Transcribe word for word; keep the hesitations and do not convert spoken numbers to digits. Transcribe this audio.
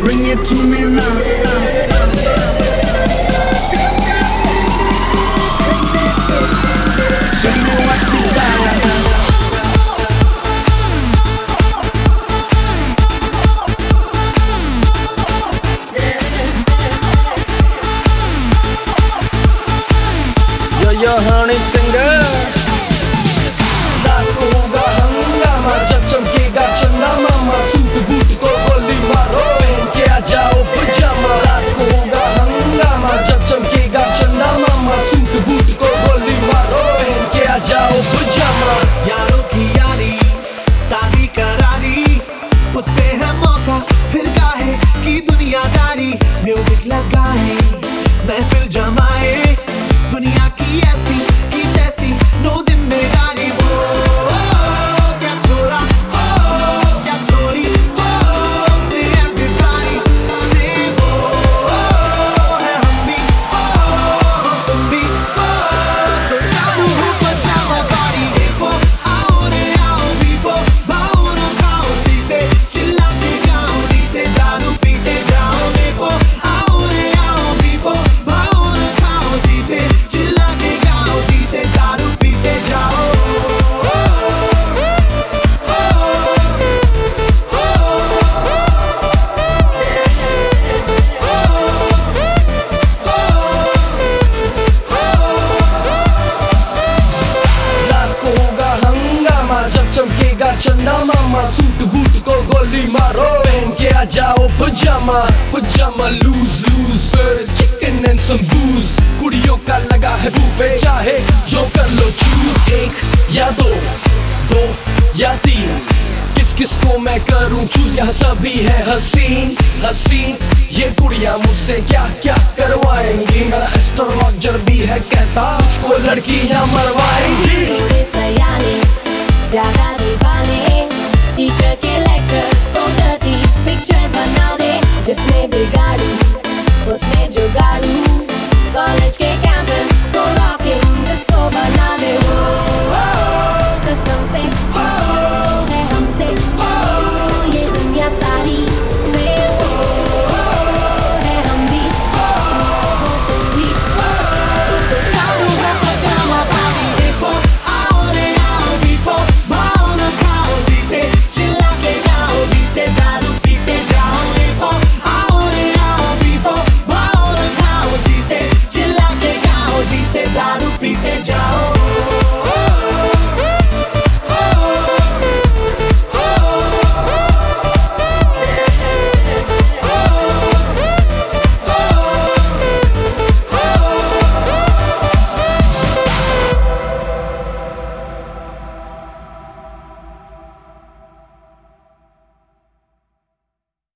Bring it to me now. Show me what you got. Yo honey singer, रात को होगा हंगामा जब चमकेगा चंदा मामा। सूट बूट को गोली मारो, पहन के आ जाओ पजामा। रात को होगा हंगामा जब चमकेगा चंदा मामा। सूट बूट को गोली मारो, पहन के आ जाओ पजामा। यारों की यारी ताज़ी करारी, उस पे है मौका फिर काहे की दुनियादारी। म्यूजिक लगाए महफिल जमाए, दुनिया की ऐसी की तैसी नो जिम्मेदारी। वो क्या छोरा ओ क्या छोरी ओ से everybody से वो है हम भी ओ तुम भी ओ तो चालू हो पजामा पार्टी। देखो आओ रे आओ बीबो बाओ ना खाओ सीसे चिल्ला के गाओ दी से दारू पीते जाओ। देखो आओ रे आओ बीबो बाओ ना खाओ सीसे चिल्ला के गाओ दी से दारू पीते जाओ। रात को होगा हंगामा जब चमकेगा चंदा मामा। सूट बूट को गोली मारो, पहन के आ जाओ पजामा। पजामा loose loose chicken and some booze. कुड़ियों का लगा है बुफे, चाहे जो कर लो चूज। एक या दो, दो या तीन, किस किस को मैं करूं चूज। यहाँ सभी है हसीन हसीन, ये कुड़ियां मुझसे क्या क्या करवाएंगी। मेरा एस्ट्रोलॉजर भी है कहता, तुझको लड़कियां मरवाएंगी।